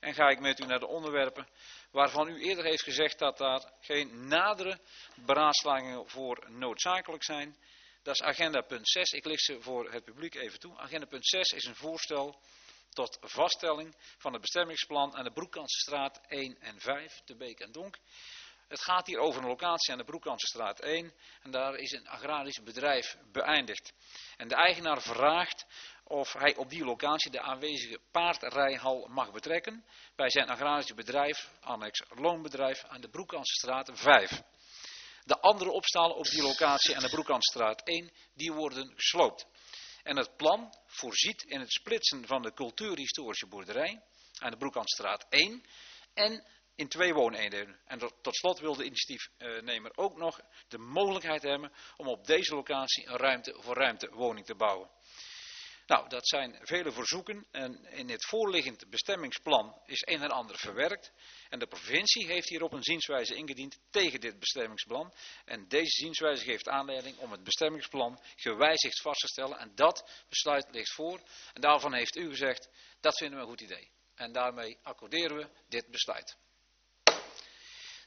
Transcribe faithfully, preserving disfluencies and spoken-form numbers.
en ga ik met u naar de onderwerpen waarvan u eerder heeft gezegd dat daar geen nadere beraadslagingen voor noodzakelijk zijn. Dat is agenda punt zes. Ik licht ze voor het publiek even toe. Agenda punt zes is een voorstel tot vaststelling van het bestemmingsplan aan de Broekkansenstraat één en vijf, te Beek en Donk. Het gaat hier over een locatie aan de Broekkansenstraat één en daar is een agrarisch bedrijf beëindigd. En de eigenaar vraagt of hij op die locatie de aanwezige paardrijhal mag betrekken bij zijn agrarisch bedrijf, annex loonbedrijf, aan de Broekkansenstraat vijf. De andere opstallen op die locatie aan de Broekkansenstraat één, die worden gesloopt. En het plan voorziet in het splitsen van de cultuurhistorische boerderij aan de Broekkansenstraat één en in twee wooneenheden. En tot slot wil de initiatiefnemer ook nog de mogelijkheid hebben om op deze locatie een ruimte voor ruimtewoning te bouwen. Nou, dat zijn vele verzoeken en in het voorliggend bestemmingsplan is een en ander verwerkt. En de provincie heeft hierop een zienswijze ingediend tegen dit bestemmingsplan. En deze zienswijze geeft aanleiding om het bestemmingsplan gewijzigd vast te stellen. En dat besluit ligt voor. En daarvan heeft u gezegd, dat vinden we een goed idee. En daarmee accorderen we dit besluit.